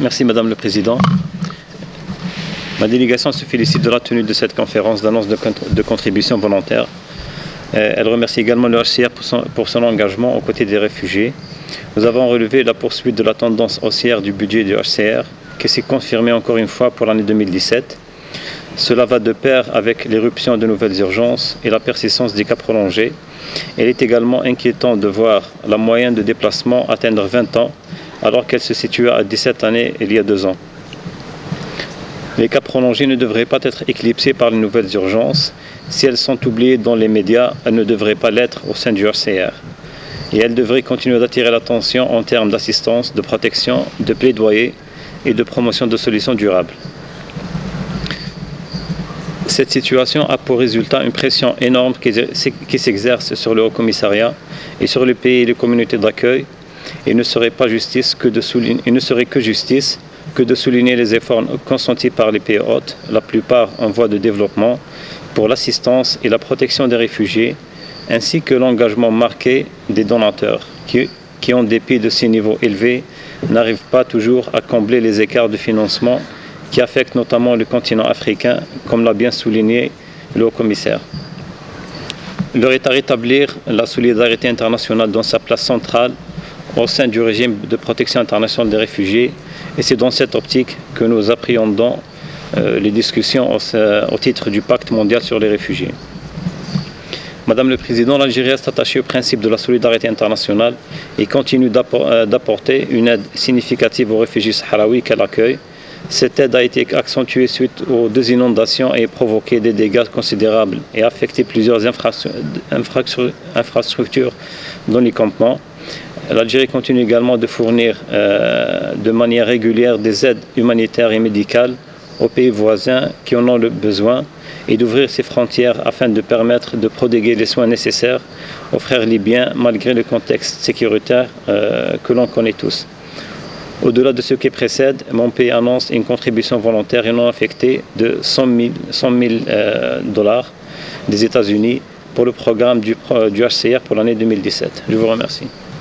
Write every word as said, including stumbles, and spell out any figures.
Merci Madame le Président. Ma délégation se félicite de la tenue de cette conférence d'annonce de, de contribution volontaire. Elle remercie également le H C R pour son, pour son engagement aux côtés des réfugiés. Nous avons relevé la poursuite de la tendance haussière du budget du H C R, qui s'est confirmée encore une fois pour l'année deux mille dix-sept. Cela va de pair avec l'éruption de nouvelles urgences et la persistance des cas prolongés. Il est également inquiétant de voir la moyenne de déplacement atteindre vingt ans, alors qu'elle se situait à dix-sept années il y a deux ans. Les cas prolongés ne devraient pas être éclipsés par les nouvelles urgences. Si elles sont oubliées dans les médias, elles ne devraient pas l'être au sein du H C R. Et elles devraient continuer d'attirer l'attention en termes d'assistance, de protection, de plaidoyer et de promotion de solutions durables. Cette situation a pour résultat une pression énorme qui s'exerce sur le Haut-Commissariat et sur les pays et les communautés d'accueil. Il ne serait pas justice que de souligner, il ne serait que justice que de souligner les efforts consentis par les pays hôtes, la plupart en voie de développement, pour l'assistance et la protection des réfugiés, ainsi que l'engagement marqué des donateurs, qui, qui en dépit de ces niveaux élevés, n'arrivent pas toujours à combler les écarts de financement qui affectent notamment le continent africain, comme l'a bien souligné le Haut-Commissaire. Il est à rétablir la solidarité internationale dans sa place centrale au sein du régime de protection internationale des réfugiés, et c'est dans cette optique que nous appréhendons euh, les discussions au, au titre du pacte mondial sur les réfugiés. Madame le Président, l'Algérie est attachée au principe de la solidarité internationale et continue d'apporter une aide significative aux réfugiés sahraouis qu'elle accueille. Cette aide a été accentuée suite aux deux inondations et provoqué des dégâts considérables et affecté plusieurs infrastructures dans les campements. L'Algérie continue également de fournir euh, de manière régulière des aides humanitaires et médicales aux pays voisins qui en ont le besoin et d'ouvrir ses frontières afin de permettre de prodiguer les soins nécessaires aux frères libyens malgré le contexte sécuritaire euh, que l'on connaît tous. Au-delà de ce qui précède, mon pays annonce une contribution volontaire et non affectée de cent mille dollars des États-Unis pour le programme du, du H C R pour l'année deux mille dix-sept. Je vous remercie.